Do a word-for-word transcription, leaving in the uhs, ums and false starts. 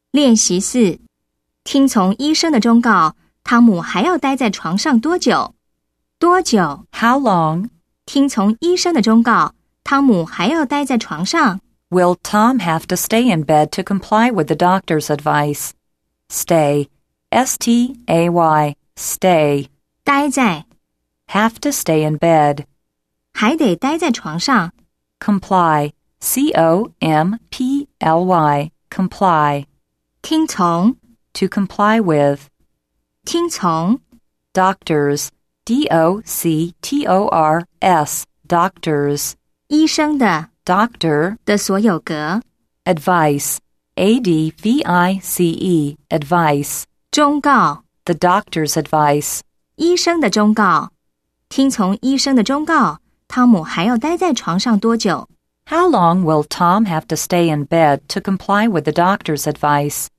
练习四，听从医生的忠告，汤姆还要待在床上多久？多久 How long? 听从医生的忠告，汤姆还要待在床上。 Will Tom have to stay in bed to comply with the doctor's advice? Stay. S T A Y. Stay. 待在 Have to stay in bed. 还得待在床上。 Comply. C O M P L Y. Comply. 听从 To comply with. 听从 Doctors. D O C T O R S. Doctors. 医生的 Doctor. 的所有格。 Advice. A D V I C E. Advice. 忠告 The doctor's advice. 医生的忠告。听从医生的忠告，汤姆还要待在床上多久？ How long will Tom have to stay in bed to comply with the doctor's advice?